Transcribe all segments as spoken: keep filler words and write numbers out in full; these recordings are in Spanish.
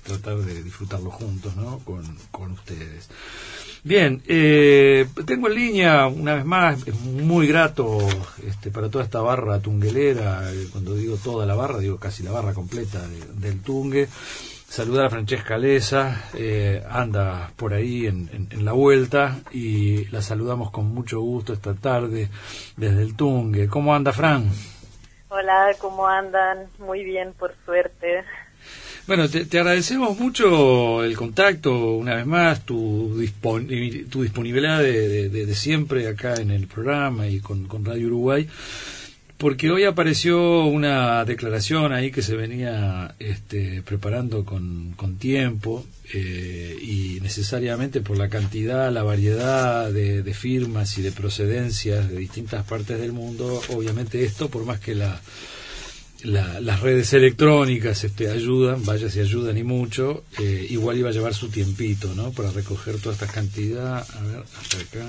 tratar de disfrutarlo juntos, ¿no? Con, con ustedes. Bien, eh, tengo en línea, una vez más, es muy grato este, para toda esta barra tunguelera, eh, cuando digo toda la barra, digo casi la barra completa de, del tungue, saludar a Francesca Leza, eh, anda por ahí en, en, en la vuelta, y la saludamos con mucho gusto esta tarde desde el tungue. ¿Cómo anda, Fran? Hola, ¿cómo andan? Muy bien, por suerte. Bueno, te, te agradecemos mucho el contacto, una vez más, tu, dispon, tu disponibilidad de, de, de siempre acá en el programa y con, con Radio Uruguay, porque hoy apareció una declaración ahí que se venía este, preparando con, con tiempo eh, y necesariamente por la cantidad, la variedad de, de firmas y de procedencias de distintas partes del mundo. Obviamente esto, por más que la La, las redes electrónicas este, ayudan, vaya si ayudan y mucho, eh, igual iba a llevar su tiempito, ¿no? Para recoger toda esta cantidad, a ver, hasta acá,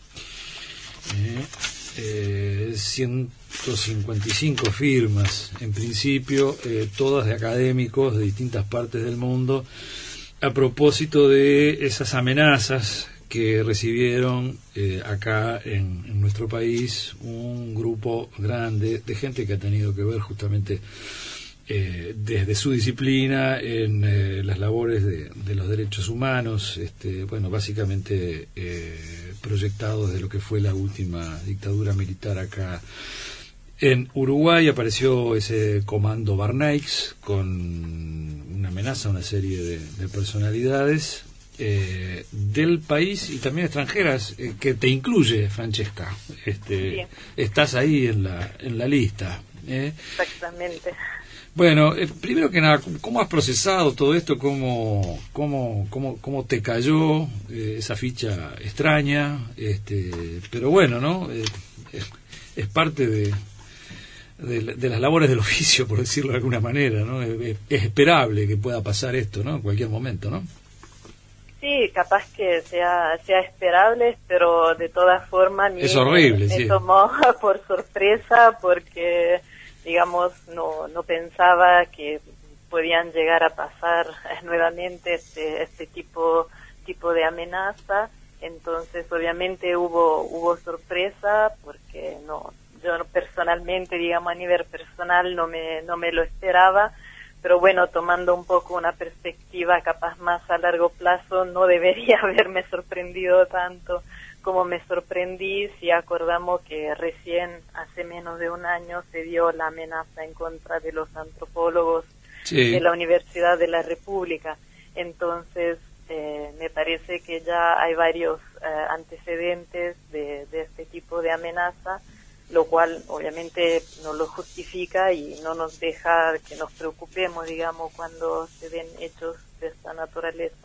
eh, eh, ciento cincuenta y cinco firmas, en principio, eh, todas de académicos de distintas partes del mundo, a propósito de esas amenazas que recibieron eh, acá en, en nuestro país un grupo grande de gente que ha tenido que ver justamente eh, desde su disciplina en eh, las labores de, de los derechos humanos, este, bueno, básicamente eh, proyectados de lo que fue la última dictadura militar acá en Uruguay. Apareció ese comando Barneix con una amenaza a una serie de, de personalidades Eh, del país y también extranjeras, eh, que te incluye, Francesca. Este, sí. Estás ahí en la en la lista. ¿eh? Exactamente. Bueno, eh, primero que nada, ¿cómo has procesado todo esto? ¿Cómo cómo cómo, cómo te cayó eh, esa ficha extraña? Este, pero bueno, ¿no? Eh, es, es parte de De, de las labores del oficio, por decirlo de alguna manera, ¿no? Es, es esperable que pueda pasar esto, ¿no? En cualquier momento, ¿no? Sí, capaz que sea sea esperable, pero de todas formas es horrible, me, sí. me tomó por sorpresa porque, digamos, no no pensaba que podían llegar a pasar nuevamente este este tipo tipo de amenaza. Entonces, obviamente hubo hubo sorpresa porque no yo personalmente, digamos, a nivel personal no me no me lo esperaba. Pero bueno, tomando un poco una perspectiva capaz más a largo plazo, no debería haberme sorprendido tanto como me sorprendí si acordamos que recién hace menos de un año se dio la amenaza en contra de los antropólogos sí. de la Universidad de la República. Entonces, eh, me parece que ya hay varios eh, antecedentes de, de este tipo de amenaza, lo cual obviamente no lo justifica y no nos deja que nos preocupemos, digamos, cuando se den hechos de esta naturaleza.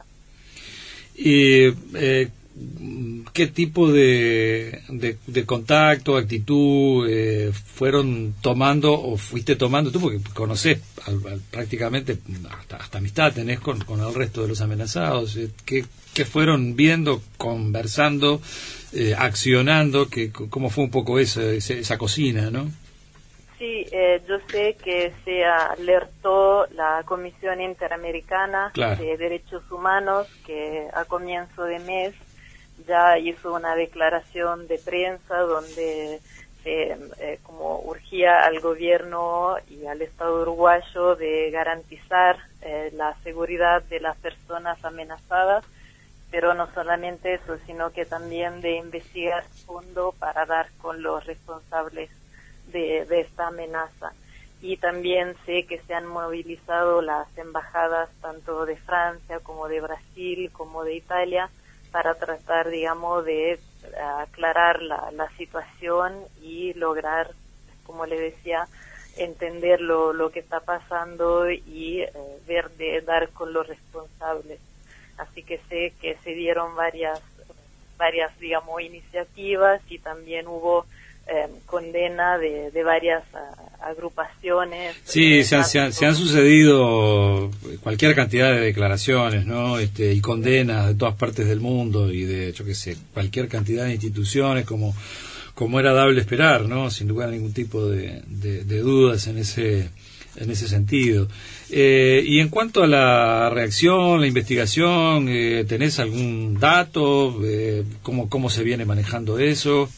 ¿Y eh, qué tipo de, de, de contacto, actitud eh, fueron tomando o fuiste tomando tú? Porque conocés al, al, prácticamente, hasta, hasta amistad tenés con, con el resto de los amenazados. Eh, ¿qué, ¿Qué fueron viendo, conversando, Eh, accionando? Que cómo fue un poco esa, esa, esa cocina, ¿no? Sí, eh, yo sé que se alertó la Comisión Interamericana claro. de Derechos Humanos, que a comienzo de mes ya hizo una declaración de prensa donde se eh, como urgía al gobierno y al Estado uruguayo de garantizar eh, la seguridad de las personas amenazadas, pero no solamente eso, sino que también de investigar a fondo para dar con los responsables de, de esta amenaza. Y también sé que se han movilizado las embajadas tanto de Francia como de Brasil como de Italia para tratar, digamos, de aclarar la, la situación y lograr, como le decía, entender lo, lo que está pasando y eh, ver de dar con los responsables. Así que sé que se dieron varias, varias digamos, iniciativas y también hubo eh, condena de, de varias a, agrupaciones. Sí, eh, se han, se, han, se han sucedido cualquier cantidad de declaraciones, ¿no? Este, y condenas de todas partes del mundo y de, yo qué sé, cualquier cantidad de instituciones, como, como era dable esperar, ¿no? Sin lugar a ningún tipo de, de, de dudas en ese en ese sentido. Eh, y en cuanto a la reacción, la investigación, eh, ¿tenés algún dato? Eh, ¿cómo, ¿Cómo se viene manejando eso?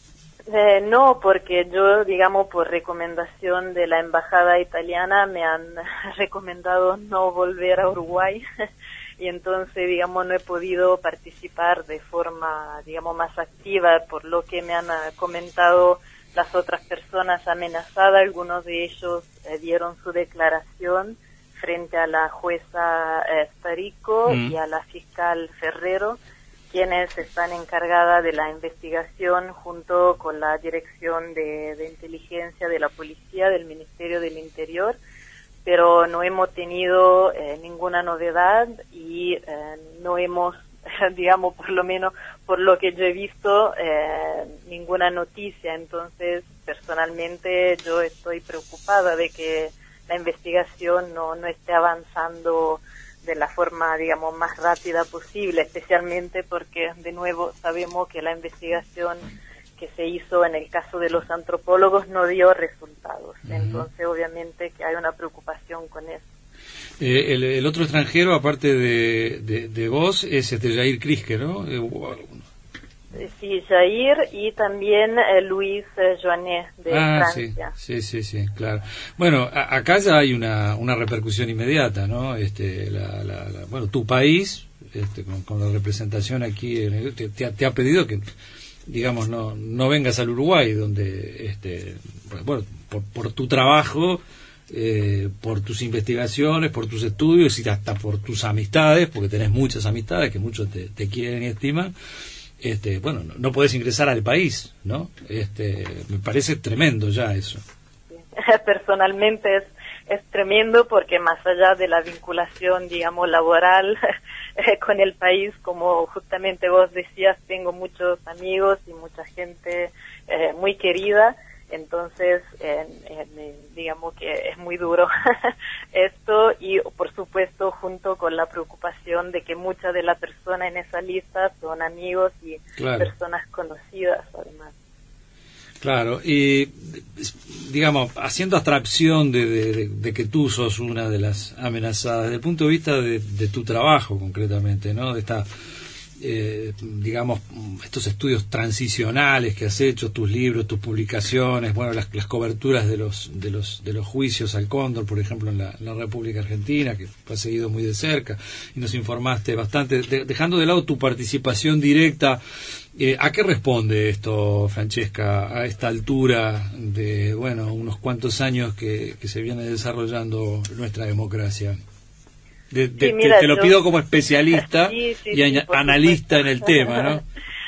Eh, no, porque yo, digamos, por recomendación de la embajada italiana me han recomendado no volver a Uruguay y entonces, digamos, no he podido participar de forma, digamos, más activa, por lo que me han comentado las otras personas amenazadas. Algunos de ellos eh, dieron su declaración frente a la jueza eh, Starico mm. y a la fiscal Ferrero, quienes están encargadas de la investigación junto con la Dirección de, de Inteligencia de la Policía del Ministerio del Interior, pero no hemos tenido eh, ninguna novedad y eh, no hemos, digamos, por lo menos por lo que yo he visto, eh, ninguna noticia. Entonces, personalmente, yo estoy preocupada de que la investigación no, no esté avanzando de la forma, digamos, más rápida posible, especialmente porque, de nuevo, sabemos que la investigación que se hizo en el caso de los antropólogos no dio resultados. Uh-huh. Entonces, obviamente, que hay una preocupación con eso. Eh, el, el otro extranjero, aparte de, de, de vos, es este Jair Kriske, ¿no? Eh, Sí, Jair y también eh, Luis eh, Joannet de ah, Francia. Sí, sí, sí, sí, claro. Bueno, a, acá ya hay una, una repercusión inmediata, ¿no? Este, la, la, la, bueno, tu país, este, con, con la representación aquí, en el, te, te, te ha pedido que, digamos, no, no vengas al Uruguay, donde, este, bueno, por, por tu trabajo, eh, por tus investigaciones, por tus estudios y hasta por tus amistades, porque tenés muchas amistades que muchos te, te quieren y estiman. Este, bueno, no, no podés ingresar al país, ¿no? Este, me parece tremendo ya eso. Personalmente es, es tremendo porque más allá de la vinculación, digamos, laboral con el país, como justamente vos decías, tengo muchos amigos y mucha gente eh, muy querida. Entonces, eh, eh, digamos que es muy duro esto y, por supuesto, junto con la preocupación de que muchas de las personas en esa lista son amigos y claro. personas conocidas, además. Claro, y, digamos, haciendo abstracción de, de, de, de que tú sos una de las amenazadas, desde el punto de vista de, de tu trabajo, concretamente, ¿no? De esta... Eh, digamos, estos estudios transicionales que has hecho, tus libros, tus publicaciones, bueno, las, las coberturas de los de los de los juicios al Cóndor, por ejemplo, en la, en la República Argentina, que fue seguido muy de cerca y nos informaste bastante, de, dejando de lado tu participación directa. Eh, ¿a qué responde esto, Francesca, a esta altura de, bueno, unos cuantos años que, que se viene desarrollando nuestra democracia? De, de, sí, mira, te, te lo yo... pido como especialista sí, sí, y sí, analista en el tema, ¿no?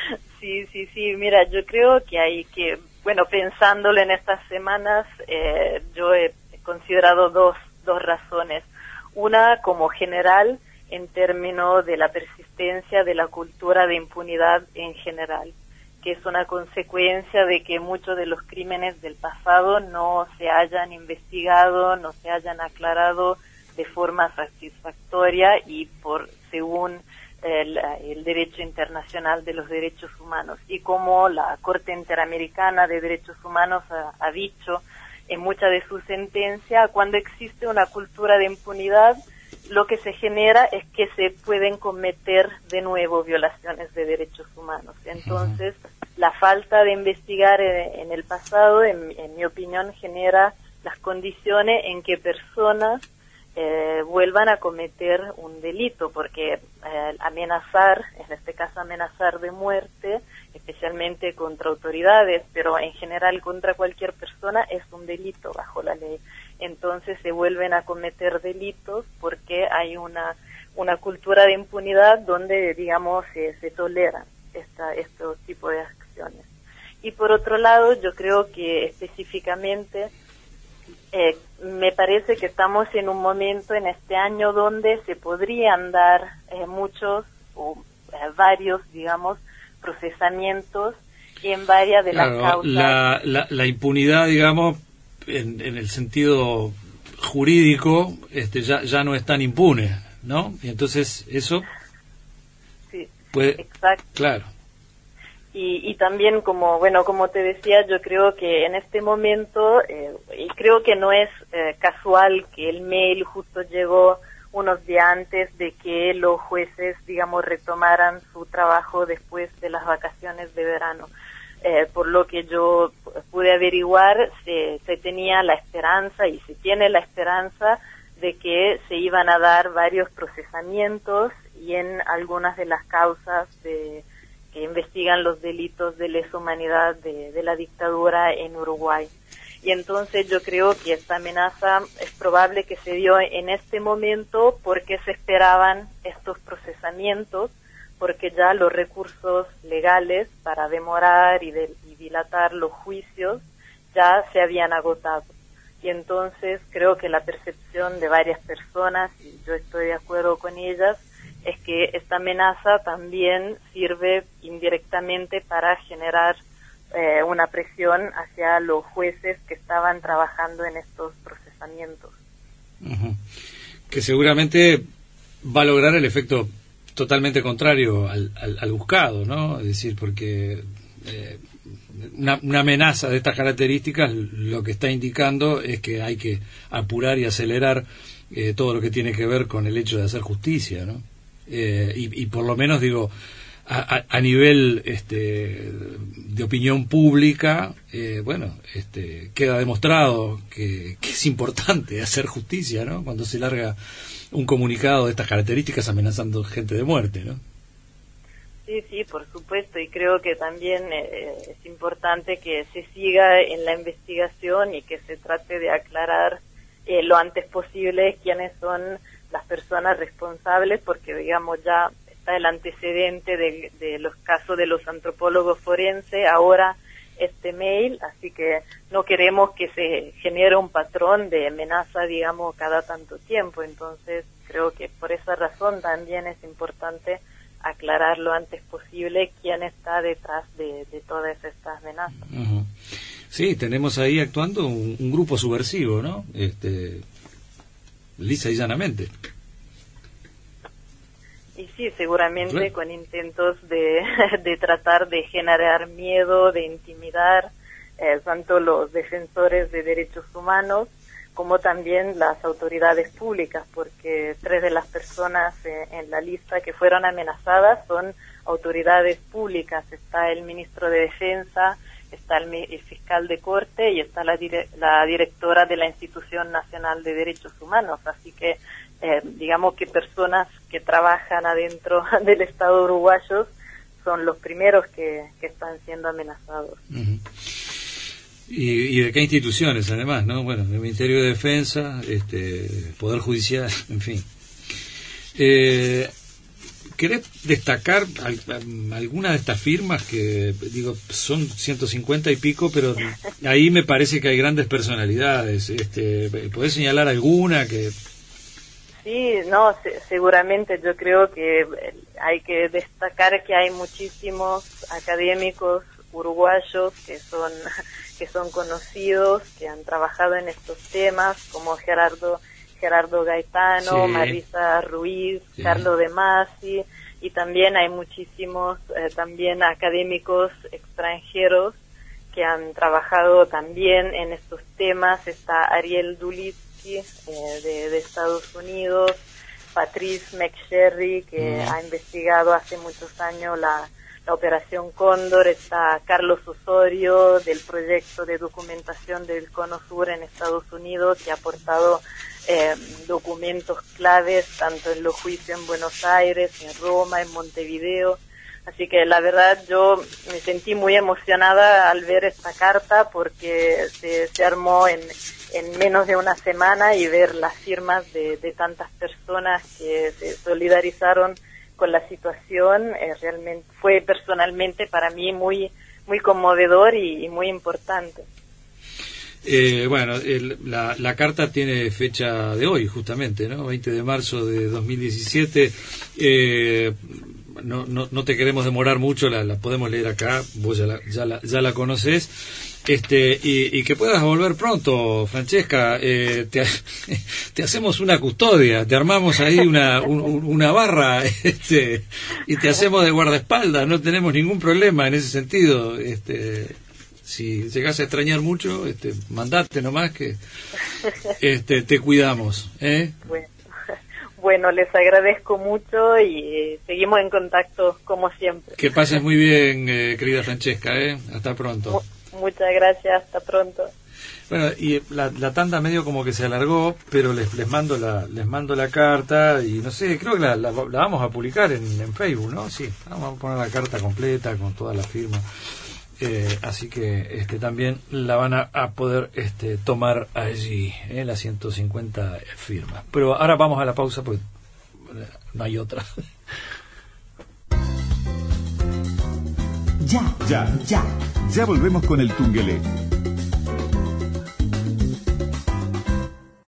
Sí, sí, sí, mira, yo creo que hay que, bueno, pensándolo en estas semanas, eh, yo he considerado dos, dos razones. Una como general, en términos de la persistencia de la cultura de impunidad en general, que es una consecuencia de que muchos de los crímenes del pasado no se hayan investigado, no se hayan aclarado de forma satisfactoria y por según el, el derecho internacional de los derechos humanos. Y como la Corte Interamericana de Derechos Humanos ha, ha dicho en muchas de sus sentencias, cuando existe una cultura de impunidad, lo que se genera es que se pueden cometer de nuevo violaciones de derechos humanos. Entonces, la falta de investigar en, en el pasado, en, en mi opinión, genera las condiciones en que personas Eh, vuelvan a cometer un delito, porque eh, amenazar, en este caso amenazar de muerte, especialmente contra autoridades, pero en general contra cualquier persona, es un delito bajo la ley. Entonces se vuelven a cometer delitos porque hay una una cultura de impunidad donde, digamos, se, se toleran esta, estos tipos de acciones. Y por otro lado, yo creo que específicamente Eh, me parece que estamos en un momento en este año donde se podrían dar eh, muchos o eh, varios, digamos, procesamientos en varias de claro, las causas. La, la, la impunidad, digamos, en, en el sentido jurídico, este, ya, ya no es tan impune, ¿no? Y entonces eso sí, puede... exacto. Claro. Y, y también, como bueno, como te decía, yo creo que en este momento, eh, y creo que no es eh, casual que el mail justo llegó unos días antes de que los jueces, digamos, retomaran su trabajo después de las vacaciones de verano. Eh, por lo que yo pude averiguar, se, se tenía la esperanza y se tiene la esperanza de que se iban a dar varios procesamientos y en algunas de las causas de que investigan los delitos de lesa humanidad de, de la dictadura en Uruguay. Y entonces yo creo que esta amenaza es probable que se dio en este momento porque se esperaban estos procesamientos, porque ya los recursos legales para demorar y, de, y dilatar los juicios ya se habían agotado. Y entonces creo que la percepción de varias personas, y yo estoy de acuerdo con ellas, es que esta amenaza también sirve indirectamente para generar eh, una presión hacia los jueces que estaban trabajando en estos procesamientos. Uh-huh. Que seguramente va a lograr el efecto totalmente contrario al, al, al buscado, ¿no? Es decir, porque eh, una, una amenaza de estas características lo que está indicando es que hay que apurar y acelerar eh, todo lo que tiene que ver con el hecho de hacer justicia, ¿no? Eh, y, y por lo menos digo a, a nivel este, de opinión pública, eh, bueno, este, queda demostrado que, que es importante hacer justicia, ¿no? Cuando se larga un comunicado de estas características amenazando gente de muerte, ¿no? Sí, sí, por supuesto, y creo que también eh, es importante que se siga en la investigación y que se trate de aclarar eh, lo antes posible quiénes son las personas responsables, porque digamos ya está el antecedente de, de los casos de los antropólogos forenses, ahora este mail, así que no queremos que se genere un patrón de amenaza, digamos, cada tanto tiempo. Entonces creo que por esa razón también es importante aclarar lo antes posible quién está detrás de, de todas estas amenazas. Uh-huh. Sí, tenemos ahí actuando un, un grupo subversivo, ¿no? Este, lisa y llanamente. Y sí, seguramente ¿Sí? Con intentos de, de tratar de generar miedo, de intimidar eh, tanto los defensores de derechos humanos como también las autoridades públicas, porque tres de las personas eh, en la lista que fueron amenazadas son autoridades públicas. Está el ministro de Defensa, está el, el fiscal de corte y está la, dire, la directora de la Institución Nacional de Derechos Humanos. Así que eh, digamos que personas que trabajan adentro del Estado uruguayo son los primeros que, que están siendo amenazados. Uh-huh. Y, y de qué instituciones además, ¿no? Bueno, el Ministerio de Defensa, este, Poder Judicial, en fin. Eh, ¿Querés destacar al, alguna de estas firmas que, digo, son ciento cincuenta y pico, pero ahí me parece que hay grandes personalidades? Este, ¿podés señalar alguna que...? Sí, no, se, seguramente yo creo que hay que destacar que hay muchísimos académicos uruguayos que son que son conocidos, que han trabajado en estos temas, como Gerardo Gerardo Gaetano, sí. Marisa Ruiz, sí. Carlos de Masi, y también hay muchísimos eh, también académicos extranjeros que han trabajado también en estos temas. Está Ariel Dulitsky eh, de, de Estados Unidos, Patrice McSherry, que mm. ha investigado hace muchos años la la Operación Cóndor, está Carlos Osorio del proyecto de documentación del Cono Sur en Estados Unidos, que ha aportado eh, documentos claves tanto en los juicios en Buenos Aires, en Roma, en Montevideo. Así que la verdad yo me sentí muy emocionada al ver esta carta porque se, se armó en, en menos de una semana, y ver las firmas de, de tantas personas que se solidarizaron con la situación eh, realmente fue personalmente para mí muy muy conmovedor y, y muy importante. Eh, bueno, el, la, la carta tiene fecha de hoy justamente, ¿no? veinte de marzo de dos mil diecisiete. Eh, no, no, no te queremos demorar mucho, la, la podemos leer acá, vos ya la, ya la, ya la conocés. Este, y, y que puedas volver pronto, Francesca. Eh, te, te hacemos una custodia, te armamos ahí una, un, una barra, este, y te hacemos de guardaespaldas. No tenemos ningún problema en ese sentido. Este, si llegas a extrañar mucho, este, mandate nomás que este, te cuidamos. ¿eh? Bueno. Bueno, les agradezco mucho y eh, seguimos en contacto como siempre. Que pases muy bien, eh, querida Francesca. ¿eh? Hasta pronto. Muchas gracias, hasta pronto. Bueno, y la, la tanda medio como que se alargó, pero les les mando la les mando la carta y no sé, creo que la, la, la vamos a publicar en, en Facebook, ¿no? Sí, vamos a poner la carta completa con toda la firma. Eh, así que este también la van a, a poder este tomar allí, ¿eh? Las ciento cincuenta firmas. Pero ahora vamos a la pausa porque no hay otra. Ya, ya, ya. Ya volvemos con el Tungelé.